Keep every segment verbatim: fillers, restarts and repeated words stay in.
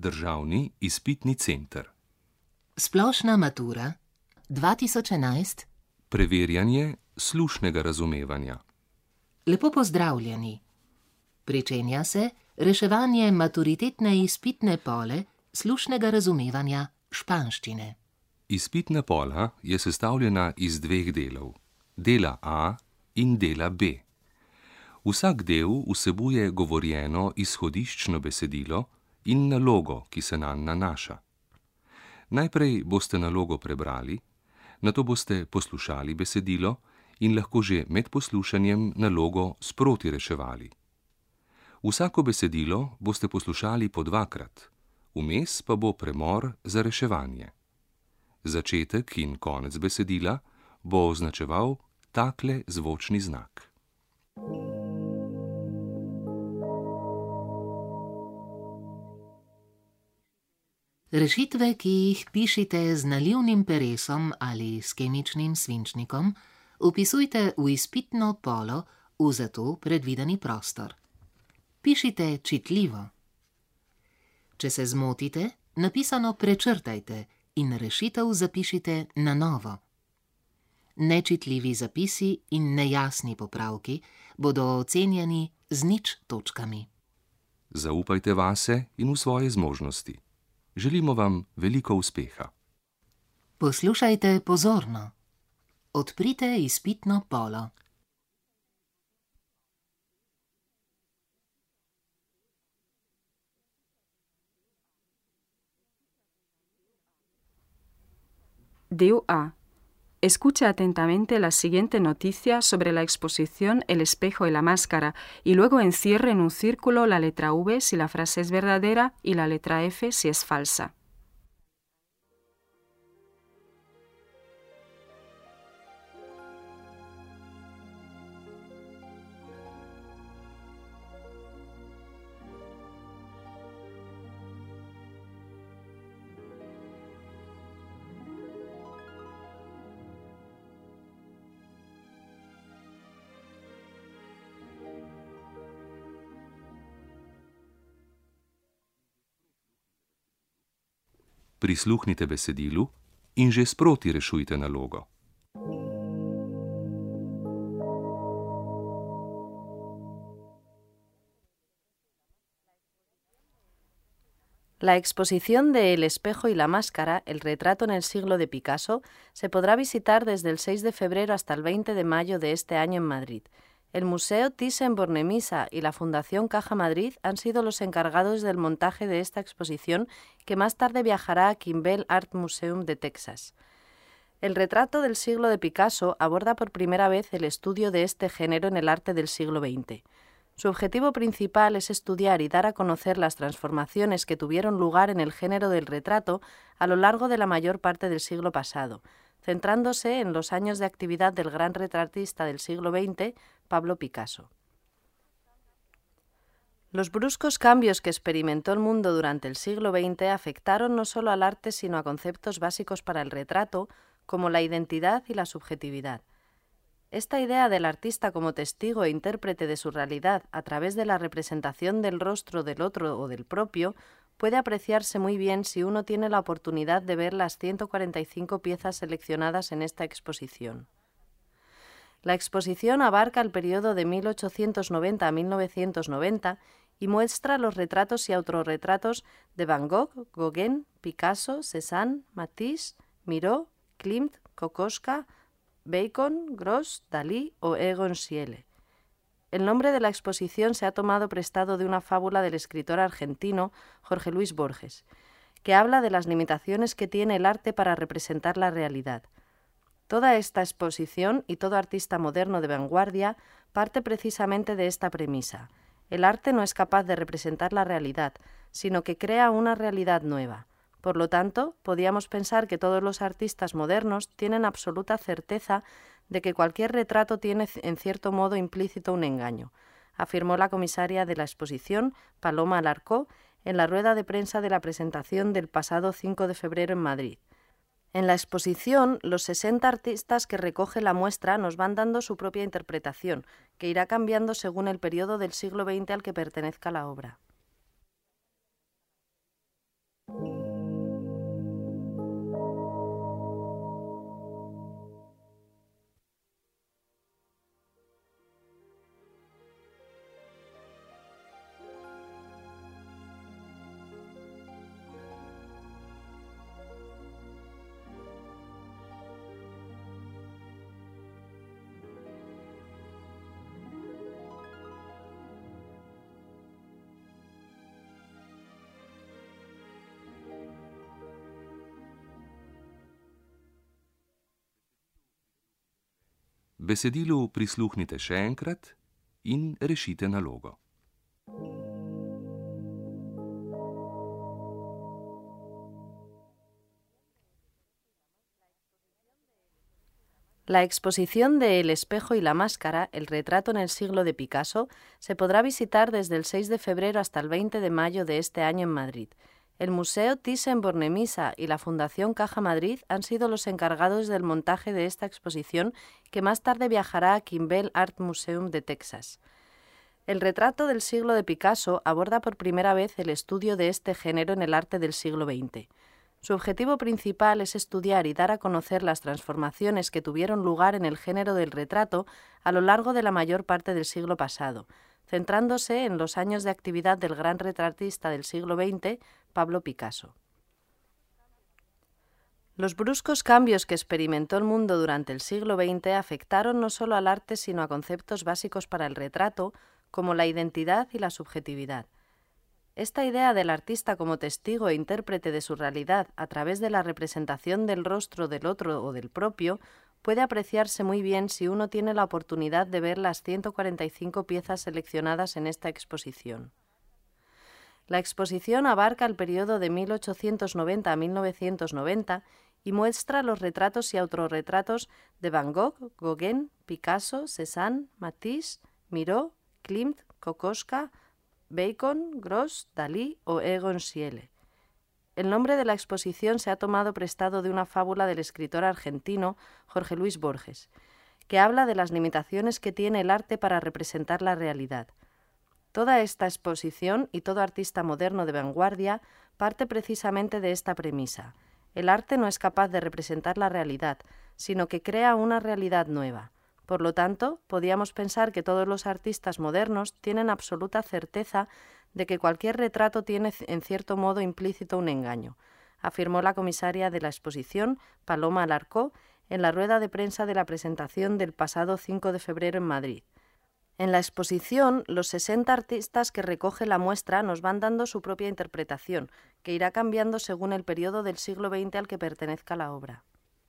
Državni izpitni center. Splošna matura dva tisoč enajst. Preverjanje slušnega razumevanja. Lepo pozdravljeni. Pričenja se reševanje maturitetne izpitne pole slušnega razumevanja španščine. Izpitna pola je sestavljena iz dveh delov, dela A in dela B. Vsak del vsebuje govorjeno izhodiščno besedilo in nalogo, ki se nanj nanaša. Najprej boste nalogo prebrali, nato boste poslušali besedilo in lahko že med poslušanjem nalogo sproti reševali. Vsako besedilo boste poslušali po dvakrat, vmes pa bo premor za reševanje. Začetek in konec besedila bo označeval takle zvočni znak. Rešitve, ki jih pišite z nalivnim peresom ali s kemičnim svinčnikom, vpisujte v izpitno polo v za to predvideni prostor. Pišite čitljivo. Če se zmotite, napisano prečrtajte in rešitev zapišite na novo. Nečitljivi zapisi in nejasni popravki bodo ocenjeni z nič točkami. Zaupajte vase in v svoje zmožnosti. Želimo vam veliko uspeha. Poslušajte pozorno. Odprite izpitno polo. Del A. Escuche atentamente la siguiente noticia sobre la exposición El espejo y la máscara y luego encierre en un círculo la letra V si la frase es verdadera y la letra F si es falsa. Prisluhnite besedilu in že sproti rešujte nalogo. La exposición de El espejo y la máscara, el retrato en el siglo de Picasso, se podrá visitar desde el seis de febrero hasta el veinte de mayo de este año en Madrid. El Museo Thyssen-Bornemisza y la Fundación Caja Madrid han sido los encargados del montaje de esta exposición, que más tarde viajará a Kimbell Art Museum de Texas. El retrato del siglo de Picasso aborda por primera vez el estudio de este género en el arte del siglo veinte. Su objetivo principal es estudiar y dar a conocer las transformaciones que tuvieron lugar en el género del retrato a lo largo de la mayor parte del siglo pasado, centrándose en los años de actividad del gran retratista del siglo veinte, Pablo Picasso. Los bruscos cambios que experimentó el mundo durante el siglo veinte afectaron no solo al arte, sino a conceptos básicos para el retrato, como la identidad y la subjetividad. Esta idea del artista como testigo e intérprete de su realidad a través de la representación del rostro del otro o del propio puede apreciarse muy bien si uno tiene la oportunidad de ver las ciento cuarenta y cinco piezas seleccionadas en esta exposición. La exposición abarca el periodo de mil ochocientos noventa a mil novecientos noventa y muestra los retratos y autorretratos de Van Gogh, Gauguin, Picasso, Cézanne, Matisse, Miró, Klimt, Kokoschka, Bacon, Gross, Dalí o Egon Schiele. El nombre de la exposición se ha tomado prestado de una fábula del escritor argentino Jorge Luis Borges, que habla de las limitaciones que tiene el arte para representar la realidad. Toda esta exposición y todo artista moderno de vanguardia parte precisamente de esta premisa. El arte no es capaz de representar la realidad, sino que crea una realidad nueva. Por lo tanto, podíamos pensar que todos los artistas modernos tienen absoluta certeza de que cualquier retrato tiene en cierto modo implícito un engaño, afirmó la comisaria de la exposición, Paloma Alarcó, en la rueda de prensa de la presentación del pasado cinco de febrero en Madrid. En la exposición, los sesenta artistas que recoge la muestra nos van dando su propia interpretación, que irá cambiando según el periodo del siglo veinte al que pertenezca la obra. Besedilu prisluhnite še enkrat in rešite nalogo. La exposición de El espejo y la máscara, el retrato en el siglo de Picasso, se podrá visitar desde el seis de febrero hasta el veinte de mayo de este año en Madrid. El Museo Thyssen-Bornemisza y la Fundación Caja Madrid han sido los encargados del montaje de esta exposición, que más tarde viajará a Kimbell Art Museum de Texas. El retrato del siglo de Picasso aborda por primera vez el estudio de este género en el arte del siglo veinte. Su objetivo principal es estudiar y dar a conocer las transformaciones que tuvieron lugar en el género del retrato a lo largo de la mayor parte del siglo pasado, centrándose en los años de actividad del gran retratista del siglo veinte, Pablo Picasso. Los bruscos cambios que experimentó el mundo durante el siglo veinte afectaron no solo al arte, sino a conceptos básicos para el retrato, como la identidad y la subjetividad. Esta idea del artista como testigo e intérprete de su realidad a través de la representación del rostro del otro o del propio puede apreciarse muy bien si uno tiene la oportunidad de ver las ciento cuarenta y cinco piezas seleccionadas en esta exposición. La exposición abarca el periodo de mil ochocientos noventa a mil novecientos noventa y muestra los retratos y autorretratos de Van Gogh, Gauguin, Picasso, Cézanne, Matisse, Miró, Klimt, Kokoschka, Bacon, Gross, Dalí o Egon Schiele. El nombre de la exposición se ha tomado prestado de una fábula del escritor argentino Jorge Luis Borges, que habla de las limitaciones que tiene el arte para representar la realidad. Toda esta exposición y todo artista moderno de vanguardia parte precisamente de esta premisa. El arte no es capaz de representar la realidad, sino que crea una realidad nueva. Por lo tanto, podíamos pensar que todos los artistas modernos tienen absoluta certeza de que cualquier retrato tiene en cierto modo implícito un engaño, afirmó la comisaria de la exposición, Paloma Alarcó, en la rueda de prensa de la presentación del pasado cinco de febrero en Madrid. En la exposición, los sesenta artistas que recoge la muestra nos van dando su propia interpretación, que irá cambiando según el periodo del siglo veinte al que pertenezca la obra.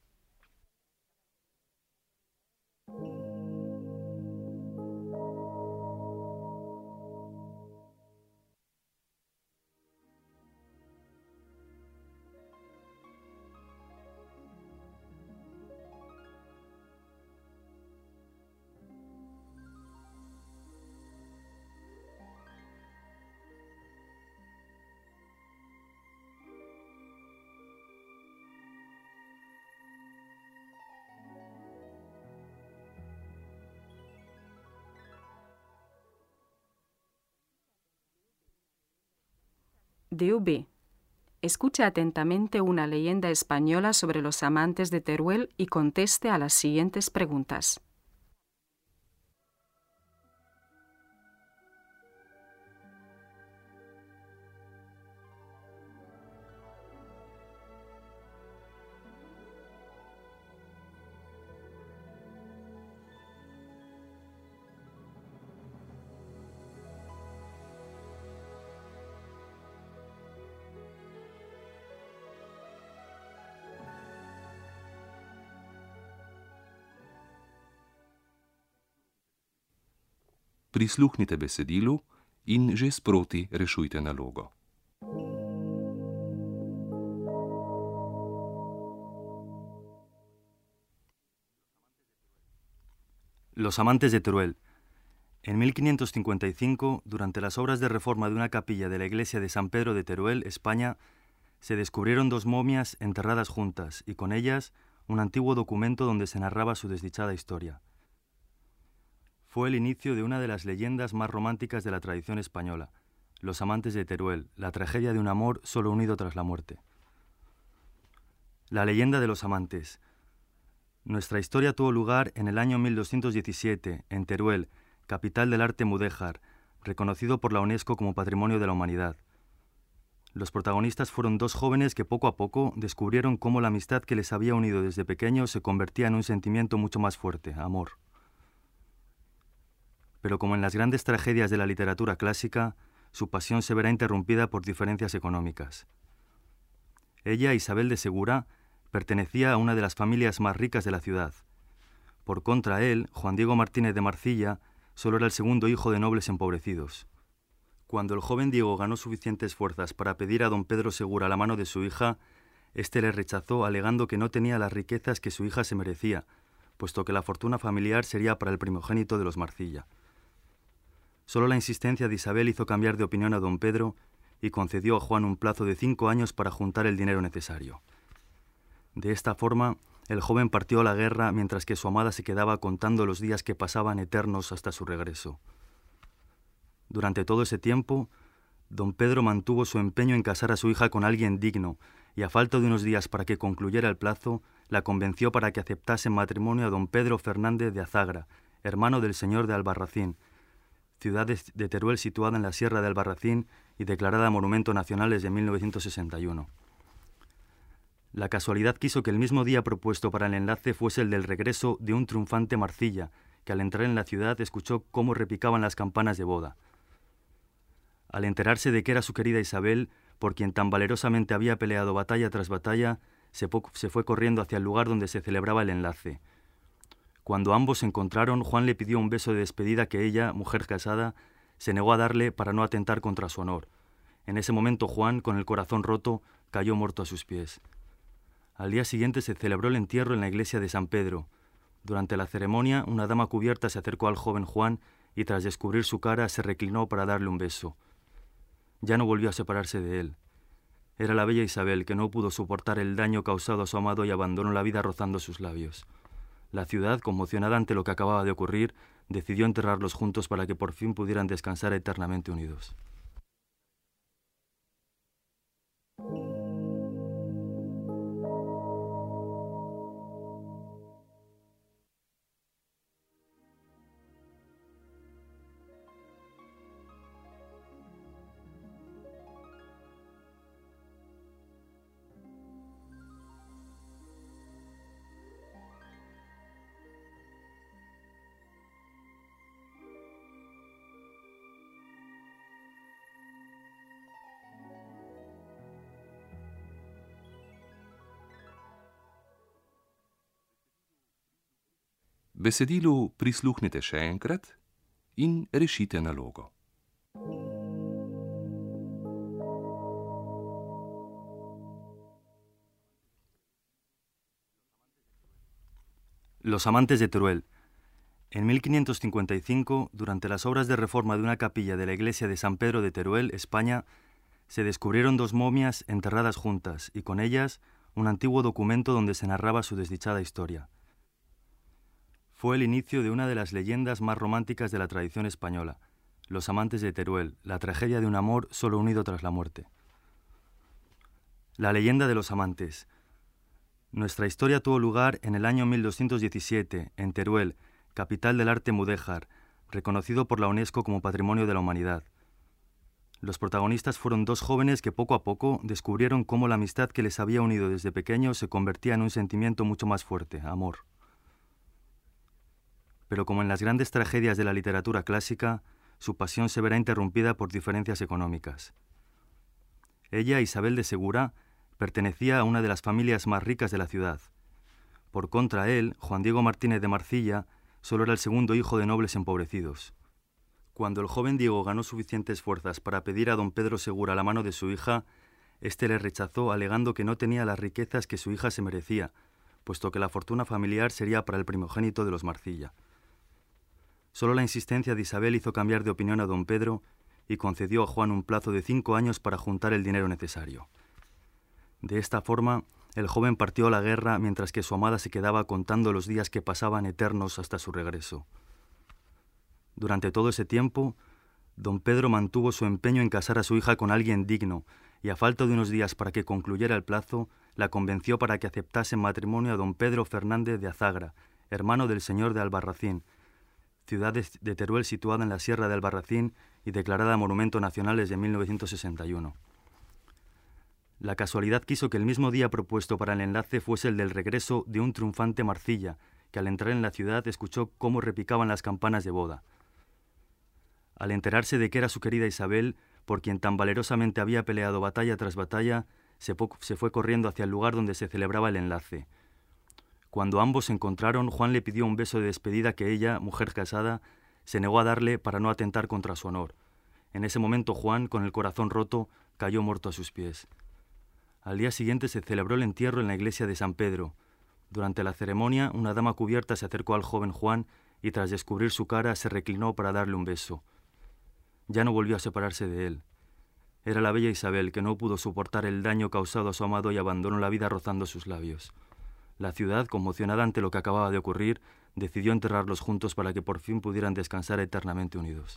D U B. Escuche atentamente una leyenda española sobre los amantes de Teruel y conteste a las siguientes preguntas. Prisluhnite besedilu in že sproti rešujte nalogo. Los amantes de Teruel. En mil quinientos cincuenta y cinco, durante las obras de reforma de una capilla de la iglesia de San Pedro de Teruel, España, se descubrieron dos momias enterradas juntas y con ellas un antiguo documento donde se narraba su desdichada historia. Fue el inicio de una de las leyendas más románticas de la tradición española, Los amantes de Teruel, la tragedia de un amor solo unido tras la muerte. La leyenda de los amantes. Nuestra historia tuvo lugar en el año mil doscientos diecisiete, en Teruel, capital del arte mudéjar, reconocido por la UNESCO como Patrimonio de la Humanidad. Los protagonistas fueron dos jóvenes que poco a poco descubrieron cómo la amistad que les había unido desde pequeños se convertía en un sentimiento mucho más fuerte, amor. Pero como en las grandes tragedias de la literatura clásica, su pasión se verá interrumpida por diferencias económicas. Ella, Isabel de Segura, pertenecía a una de las familias más ricas de la ciudad. Por contra él, Juan Diego Martínez de Marcilla solo era el segundo hijo de nobles empobrecidos. Cuando el joven Diego ganó suficientes fuerzas para pedir a don Pedro Segura la mano de su hija, éste le rechazó alegando que no tenía las riquezas que su hija se merecía, puesto que la fortuna familiar sería para el primogénito de los Marcilla. Solo la insistencia de Isabel hizo cambiar de opinión a don Pedro y concedió a Juan un plazo de cinco años para juntar el dinero necesario. De esta forma, el joven partió a la guerra mientras que su amada se quedaba contando los días que pasaban eternos hasta su regreso. Durante todo ese tiempo, don Pedro mantuvo su empeño en casar a su hija con alguien digno y a falta de unos días para que concluyera el plazo, la convenció para que aceptase en matrimonio a don Pedro Fernández de Azagra, hermano del señor de Albarracín, ciudad de Teruel situada en la Sierra de Albarracín y declarada Monumento Nacional desde mil novecientos sesenta y uno. La casualidad quiso que el mismo día propuesto para el enlace fuese el del regreso de un triunfante Marcilla, que al entrar en la ciudad escuchó cómo repicaban las campanas de boda. Al enterarse de que era su querida Isabel, por quien tan valerosamente había peleado batalla tras batalla, se, se fue corriendo hacia el lugar donde se celebraba el enlace. Cuando ambos se encontraron, Juan le pidió un beso de despedida que ella, mujer casada, se negó a darle para no atentar contra su honor. En ese momento Juan, con el corazón roto, cayó muerto a sus pies. Al día siguiente se celebró el entierro en la iglesia de San Pedro. Durante la ceremonia, una dama cubierta se acercó al joven Juan y tras descubrir su cara se reclinó para darle un beso. Ya no volvió a separarse de él. Era la bella Isabel, que no pudo soportar el daño causado a su amado y abandonó la vida rozando sus labios. La ciudad, conmocionada ante lo que acababa de ocurrir, decidió enterrarlos juntos para que por fin pudieran descansar eternamente unidos. Besedilu prisluhnite še enkrat in rešite nalogo. Los amantes de Teruel. En mil quinientos cincuenta y cinco, durante las obras de reforma de una capilla de la iglesia de San Pedro de Teruel, España, se descubrieron dos momias enterradas juntas y con ellas un antiguo documento donde se narraba su desdichada historia. Fue el inicio de una de las leyendas más románticas de la tradición española, Los amantes de Teruel, la tragedia de un amor solo unido tras la muerte. La leyenda de los amantes. Nuestra historia tuvo lugar en el año mil doscientos diecisiete, en Teruel, capital del arte mudéjar, reconocido por la UNESCO como Patrimonio de la Humanidad. Los protagonistas fueron dos jóvenes que poco a poco descubrieron cómo la amistad que les había unido desde pequeños se convertía en un sentimiento mucho más fuerte, amor. Pero como en las grandes tragedias de la literatura clásica, su pasión se verá interrumpida por diferencias económicas. Ella, Isabel de Segura, pertenecía a una de las familias más ricas de la ciudad. Por contra él, Juan Diego Martínez de Marcilla, solo era el segundo hijo de nobles empobrecidos. Cuando el joven Diego ganó suficientes fuerzas para pedir a don Pedro Segura la mano de su hija, éste le rechazó alegando que no tenía las riquezas que su hija se merecía, puesto que la fortuna familiar sería para el primogénito de los Marcilla. Solo la insistencia de Isabel hizo cambiar de opinión a don Pedro y concedió a Juan un plazo de cinco años para juntar el dinero necesario. De esta forma, el joven partió a la guerra mientras que su amada se quedaba contando los días que pasaban eternos hasta su regreso. Durante todo ese tiempo, don Pedro mantuvo su empeño en casar a su hija con alguien digno y a falta de unos días para que concluyera el plazo, la convenció para que aceptase en matrimonio a don Pedro Fernández de Azagra, hermano del señor de Albarracín, ciudad de Teruel situada en la Sierra de Albarracín y declarada Monumento Nacional desde mil novecientos sesenta y uno. La casualidad quiso que el mismo día propuesto para el enlace fuese el del regreso de un triunfante Marcilla, que al entrar en la ciudad escuchó cómo repicaban las campanas de boda. Al enterarse de que era su querida Isabel, por quien tan valerosamente había peleado batalla tras batalla, se, se fue corriendo hacia el lugar donde se celebraba el enlace. Cuando ambos se encontraron, Juan le pidió un beso de despedida que ella, mujer casada, se negó a darle para no atentar contra su honor. En ese momento Juan, con el corazón roto, cayó muerto a sus pies. Al día siguiente se celebró el entierro en la iglesia de San Pedro. Durante la ceremonia, una dama cubierta se acercó al joven Juan y tras descubrir su cara se reclinó para darle un beso. Ya no volvió a separarse de él. Era la bella Isabel, que no pudo soportar el daño causado a su amado y abandonó la vida rozando sus labios. La ciudad, conmocionada ante lo que acababa de ocurrir, decidió enterrarlos juntos para que por fin pudieran descansar eternamente unidos.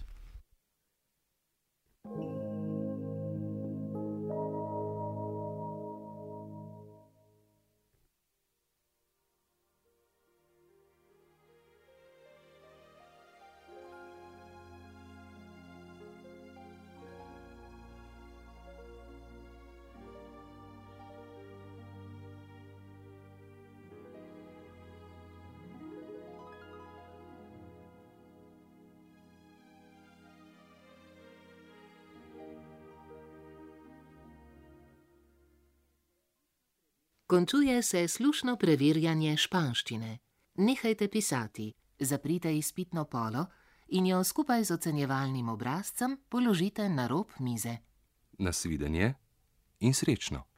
Končuje se slušno preverjanje španščine. Nehajte pisati, zaprite izpitno polo in jo skupaj z ocenjevalnim obrazcem položite na rob mize. Nasvidenje in srečno!